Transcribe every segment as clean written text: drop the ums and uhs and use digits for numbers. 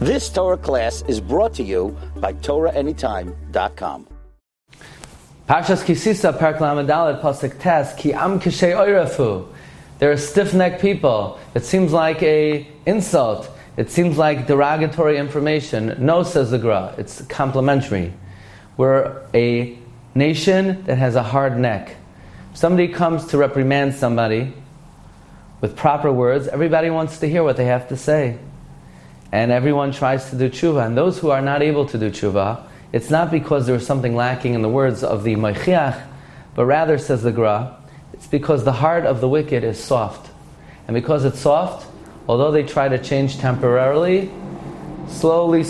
This Torah class is brought to you by TorahAnytime.com. Parshas Kisisa, Parak Lamed Daled, Pasuk Tes, Ki Am Kishei Oirafu. They're stiff-necked people. It seems like a insult. It seems like derogatory information. No, says the Gra. It's complimentary. We're a nation that has a hard neck. If somebody comes to reprimand somebody with proper words, everybody wants to hear what they have to say. And everyone tries to do tshuva. And those who are not able to do tshuva, it's not because there is something lacking in the words of the Moichiach, but rather, says the Gra, it's because the heart of the wicked is soft. And because it's soft, although they try to change temporarily, slowly,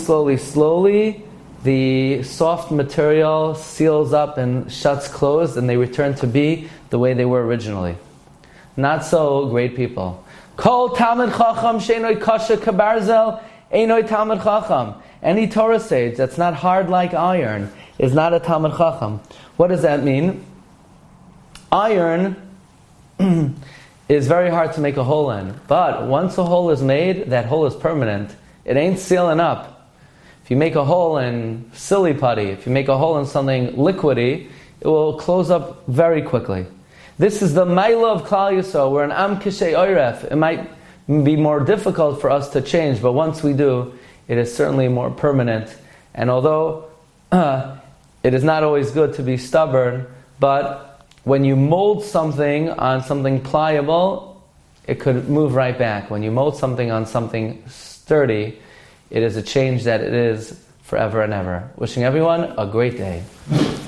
the soft material seals up and shuts closed, and they return to be the way they were originally. Not so great people. Kol Talmid Chacham she'enoi kasha kabarzel einoi Talmid Chacham. Any Torah sage that's not hard like iron is not a Talmid Chacham. What does that mean? Iron is very hard to make a hole in. But once a hole is made, that hole is permanent. It ain't sealing up. If you make a hole in silly putty, if you make a hole in something liquidy, it will close up very quickly. This is the Maila of Klal Yisrael. We're an Am Kishei Oiref. It might be more difficult for us to change, but once we do, it is certainly more permanent. And although it is not always good to be stubborn, but when you mold something on something pliable, it could move right back. When you mold something on something sturdy, it is a change that it is forever and ever. Wishing everyone a great day.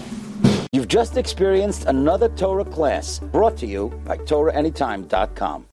You've just experienced another Torah class brought to you by TorahAnytime.com.